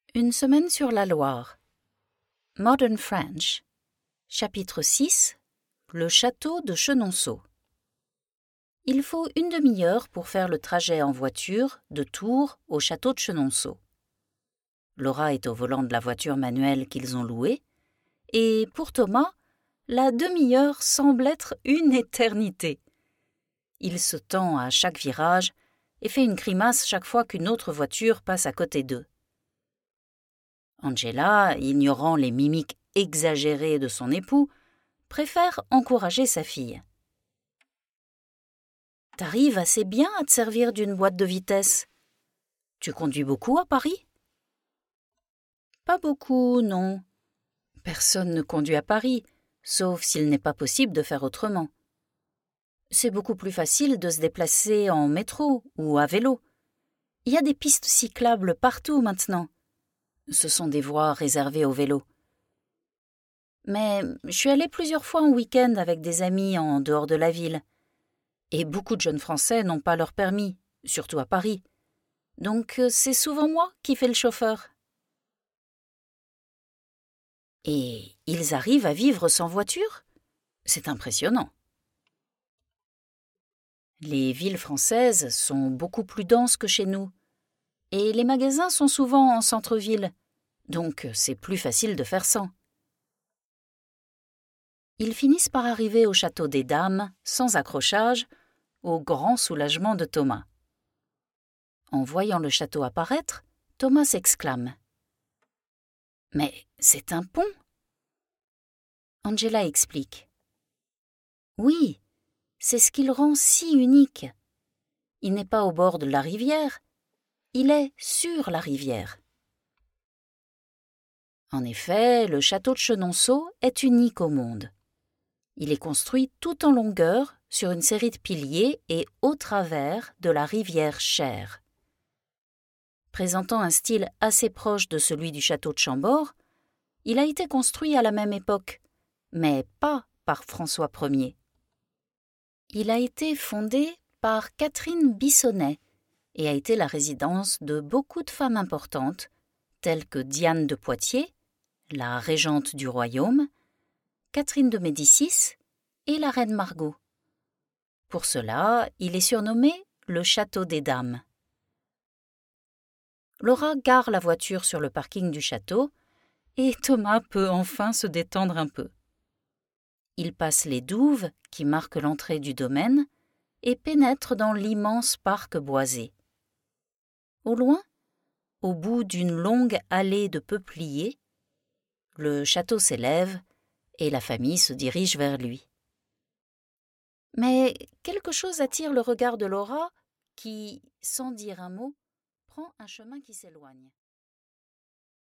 Une semaine sur la Loire. Modern French. Chapitre 6. Le château de Chenonceau. Il faut une demi-heure pour faire le trajet en voiture de Tours au château de Chenonceau. Laura est au volant de la voiture manuelle qu'ils ont louée, et pour Thomas, la demi-heure semble être une éternité. Il se tend à chaque virage et fait une grimace chaque fois qu'une autre voiture passe à côté d'eux. Angela, ignorant les mimiques exagérées de son époux, préfère encourager sa fille. « T'arrives assez bien à te servir d'une boîte de vitesse. Tu conduis beaucoup à Paris ? » ?»« Pas beaucoup, non. Personne ne conduit à Paris, sauf s'il n'est pas possible de faire autrement. C'est beaucoup plus facile de se déplacer en métro ou à vélo. Il y a des pistes cyclables partout maintenant. Ce sont des voies réservées aux vélos. Mais je suis allée plusieurs fois en week-end avec des amis en dehors de la ville. Et beaucoup de jeunes Français n'ont pas leur permis, surtout à Paris. Donc c'est souvent moi qui fais le chauffeur. Et ils arrivent à vivre sans voiture ? C'est impressionnant. Les villes françaises sont beaucoup plus denses que chez nous. Et les magasins sont souvent en centre-ville. Donc c'est plus facile de faire sans. Ils finissent par arriver au château des Dames, sans accrochage, au grand soulagement de Thomas. En voyant le château apparaître, Thomas s'exclame. « Mais c'est un pont !» Angela explique. « Oui, c'est ce qui le rend si unique. Il n'est pas au bord de la rivière, il est sur la rivière. » En effet, le château de Chenonceau est unique au monde. Il est construit tout en longueur sur une série de piliers et au travers de la rivière Cher. Présentant un style assez proche de celui du château de Chambord, il a été construit à la même époque, mais pas par François Ier. Il a été fondé par Catherine Bissonnet et a été la résidence de beaucoup de femmes importantes, telles que Diane de Poitiers, la régente du royaume, Catherine de Médicis et la reine Margot. Pour cela, il est surnommé le Château des Dames. Laura gare la voiture sur le parking du château et Thomas peut enfin se détendre un peu. Il passe les douves qui marquent l'entrée du domaine et pénètre dans l'immense parc boisé. Au loin, au bout d'une longue allée de peupliers, le château s'élève et la famille se dirige vers lui. Mais quelque chose attire le regard de Laura qui, sans dire un mot, prend un chemin qui s'éloigne.